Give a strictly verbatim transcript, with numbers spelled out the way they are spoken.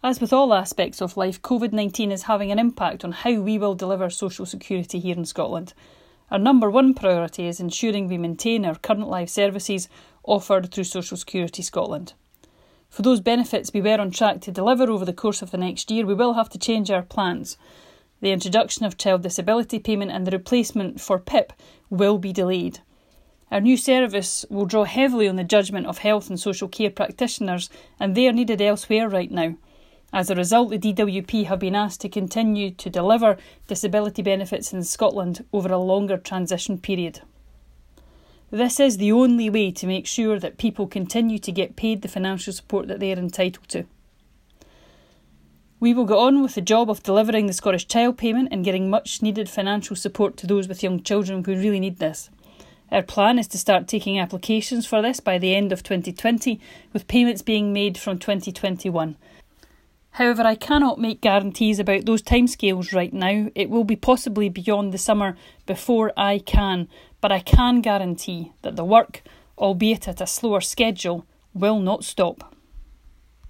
As with all aspects of life, COVID nineteen is having an impact on how we will deliver social security here in Scotland. Our number one priority is ensuring we maintain our current live services offered through Social Security Scotland. For those benefits we were on track to deliver over the course of the next year, we will have to change our plans. The introduction of Child Disability Payment and the replacement for P I P will be delayed. Our new service will draw heavily on the judgment of health and social care practitioners, and they are needed elsewhere right now. As a result, the D W P have been asked to continue to deliver disability benefits in Scotland over a longer transition period. This is the only way to make sure that people continue to get paid the financial support that they are entitled to. We will get on with the job of delivering the Scottish Child Payment and getting much needed financial support to those with young children who really need this. Our plan is to start taking applications for this by the end of twenty twenty, with payments being made from twenty twenty-one. However, I cannot make guarantees about those timescales right now. It will be possibly beyond the summer before I can, but I can guarantee that the work, albeit at a slower schedule, will not stop.